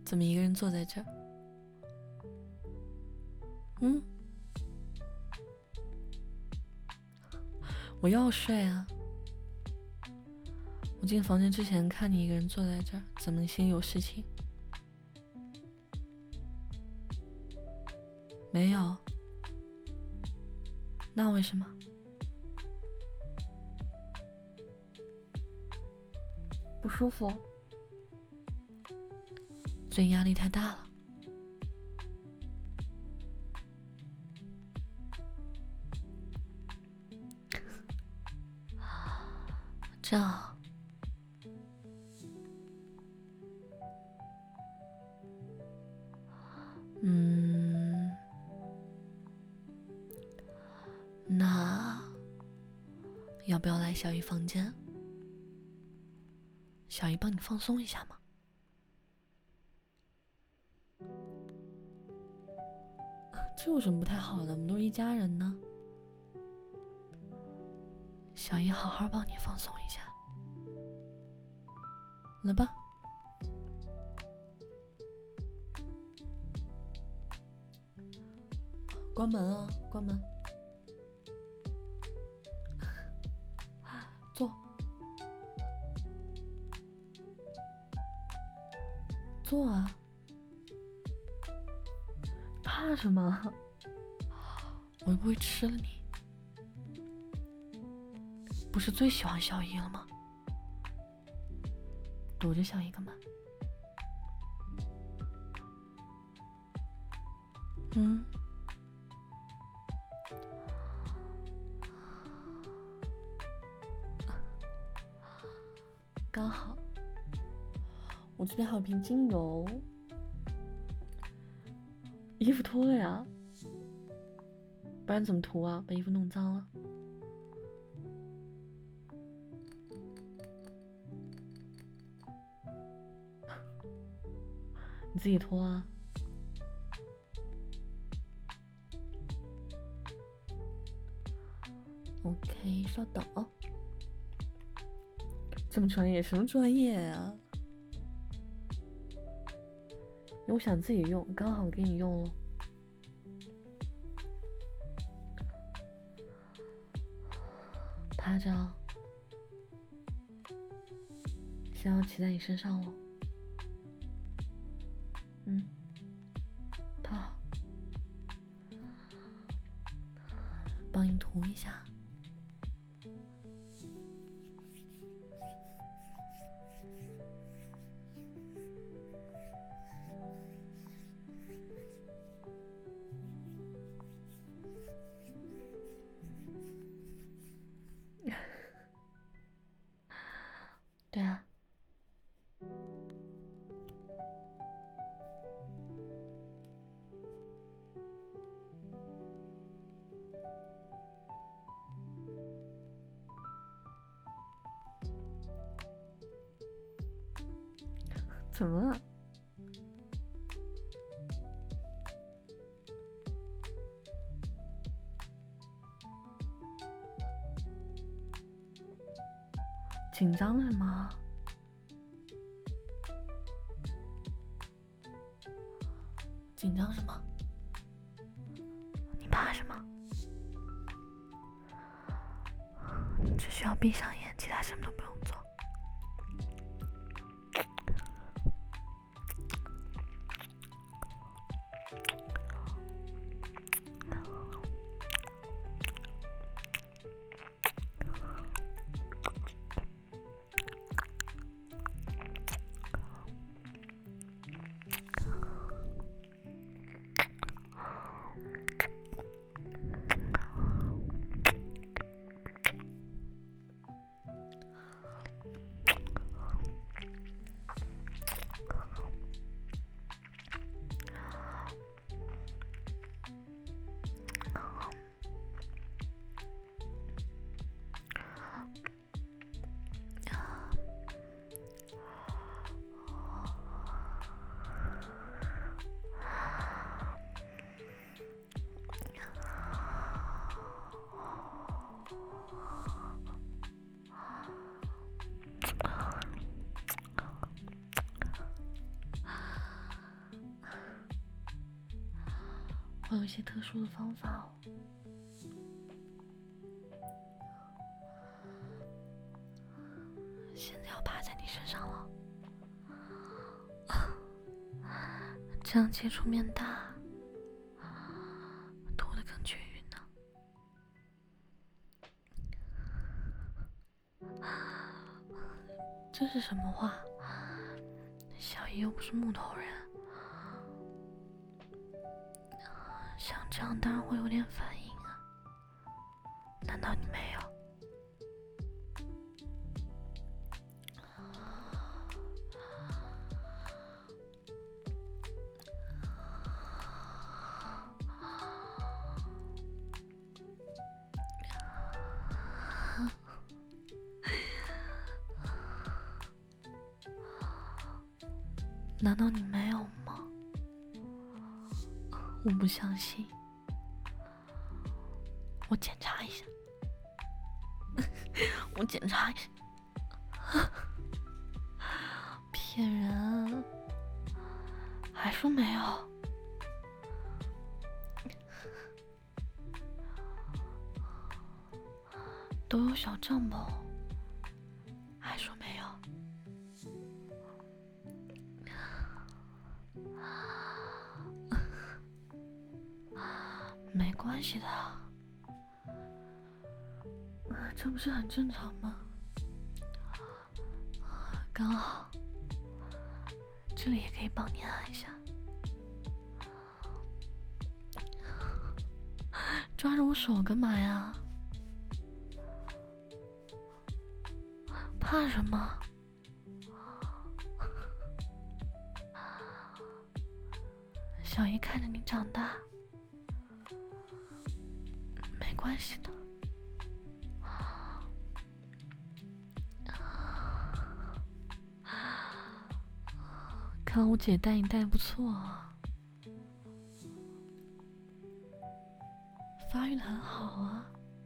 怎么一个人坐在这儿？嗯，我要睡啊！我进房间之前看你一个人坐在这儿，怎么心里有事情？没有。那为什么？不舒服？最近压力太大了。这样。那要不要来小姨房间？小姨帮你放松一下嘛。这有什么不太好的？我们都是一家人呢。小姨好好帮你放松一下，来吧。关门啊，关门。坐。坐啊。怕什么？我又不会吃了你。不是最喜欢小姨了吗？躲着小姨干嘛？刚好我这边还有瓶精油。衣服脱了呀，不然怎么涂啊？把衣服弄脏了。你自己脱啊。OK， 稍等啊。这么专业？什么专业啊？我想自己用，刚好给你用了。趴着，先要骑在你身上了。趴好，帮你涂一下。对啊。怎么了？紧张什么？紧张什么？你怕什么？你只需要闭上眼，其他什么都不用做。 有一些特殊的方法哦。现在要趴在你身上了，这样接触面大，脱得更均匀呢。这是什么话？小姨又不是木头人，像这样当然会有点反应啊。难道你没有？难道你没有吗？我不相信，我检查一下，我检查一下。骗人，还说没有。都有小账本，还说没有。没关系的，这不是很正常吗？刚好这里也可以帮你按一下。抓着我手干嘛呀？怕什么？小姨看着你长大，没关系的。看我姐带你带不错啊，发育的很好啊。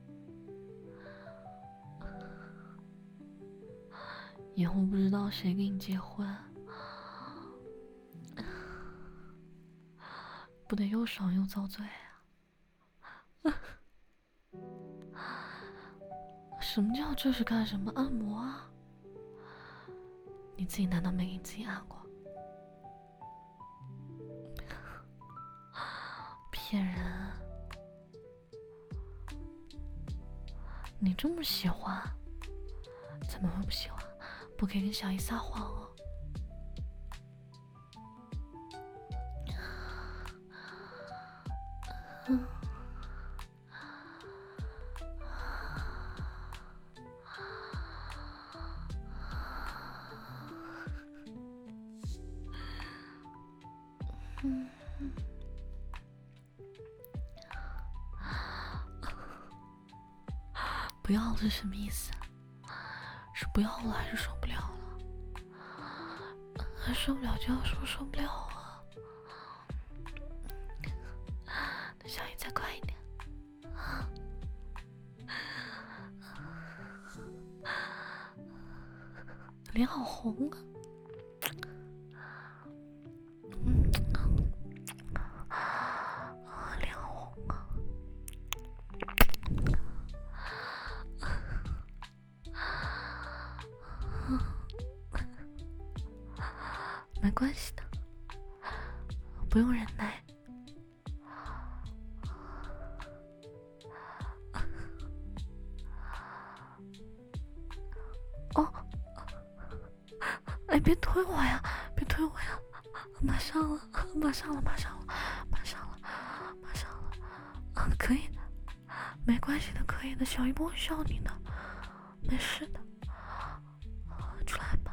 以后不知道谁跟你结婚，不得又爽又遭罪啊！什么叫这是干什么？按摩啊？你自己难道没给你自己按过？骗人！你这么喜欢，怎么会不喜欢？不可以跟小姨撒谎哦。不要了是什么意思？是不要了还是受不了了？受不了就要说受不了啊！那小姨再快一点。脸好红啊！脸好红啊！没关系的，不用忍耐。哦，哎，别推我呀，别推我呀！马上了，马上了，马上了，马上了，马上了！可以的，没关系的，可以的，小姨不会笑你的，没事的，出来吧。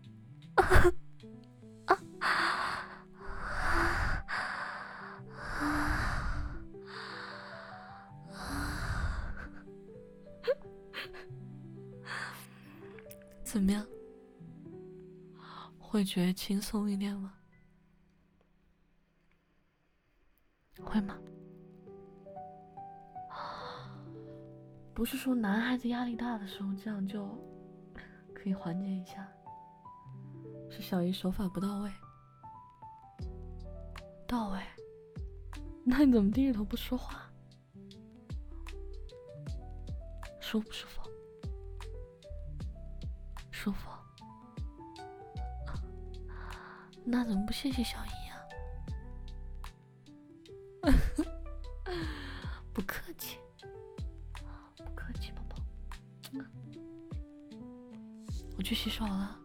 怎么样？会觉得轻松一点吗？会吗？不是说男孩子压力大的时候这样就可以缓解一下，是小姨手法不到位。到位？ 那你怎么低着头不说话？舒不舒服？舒服。那怎么不谢谢小姨啊？不客气，不客气，宝宝。我去洗手了。